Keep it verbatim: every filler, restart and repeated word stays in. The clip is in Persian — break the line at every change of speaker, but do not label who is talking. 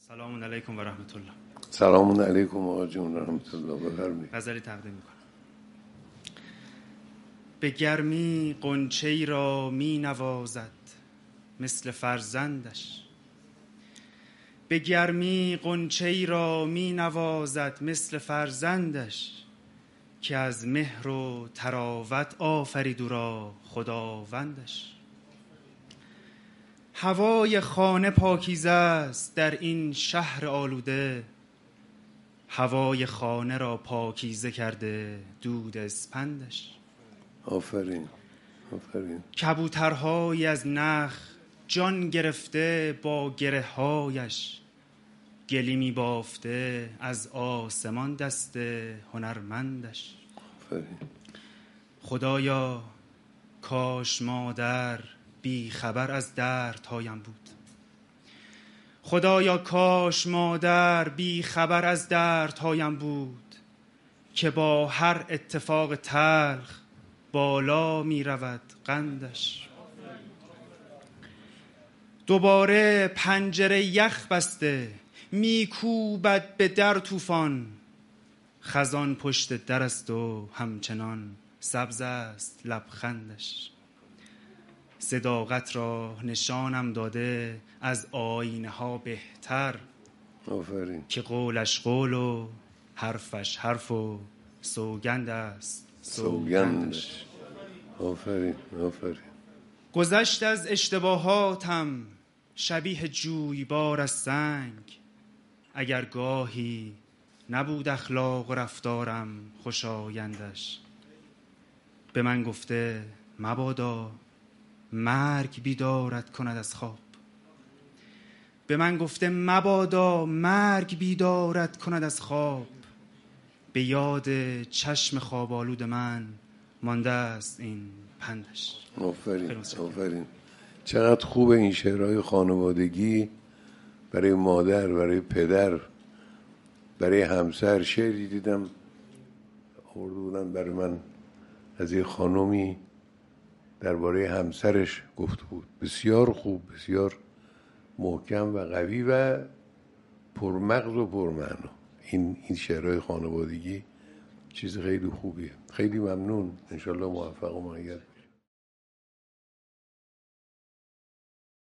سلام علیکم و رحمت الله.
سلام علیکم آقا جون و رحمت الله. بفرمایید.
غزلی تقدیم میکنم. به گرمی غنچه‌ای را می نوازد مثل فرزندش، به گرمی غنچه‌ای را می نوازد مثل فرزندش، که از مهر و طراوت آفرید او را خداوندش. هوای خانه پاکیزه است در این شهر آلوده، هوای خانه را پاکیزه کرده دود اسپندش.
آفرین آفرین.
کبوترهایی از نخ جان گرفته با گره هایش، گلی می بافته از آسمان دست هنرمندش.
آفرین.
خدایا کاش مادر بی خبر از دردهایم بود، خدایا کاش مادر بی خبر از دردهایم بود، که با هر اتفاق تلخ بالا می رود قندش. دوباره پنجره یخ بسته می کوبد به در طوفان، خزان پشت در است و همچنان سبز است لبخندش. صداقت را نشانم داده از آینه ها بهتر،
آفرین.
که قولش قول و حرفش حرف و سوگند است سوگندش.
آفرین آفرین.
گذشت از اشتباهاتم شبیه جویبار از سنگ، اگر گاهی نبود اخلاق و رفتارم خوشایندش. به من گفته مبادا مرگ بیدارت کند از خواب، به من گفته مبادا مرگ بیدارت کند از خواب، به یاد چشم خواب آلود من مانده است این پندش.
آفرین آفرین. چقدر خوبه این شعرهای خانوادگی برای مادر، برای پدر، برای همسر. شعری دیدم آورده بودن برای من از یه خانومی درباره همسرش گفته بود، بسیار خوب، بسیار محکم و قوی و پرمغز و پرمعنا. این این شعرهای خانوادگی چیز خیلی خوبیه. خیلی ممنون. انشالله موفق و مؤید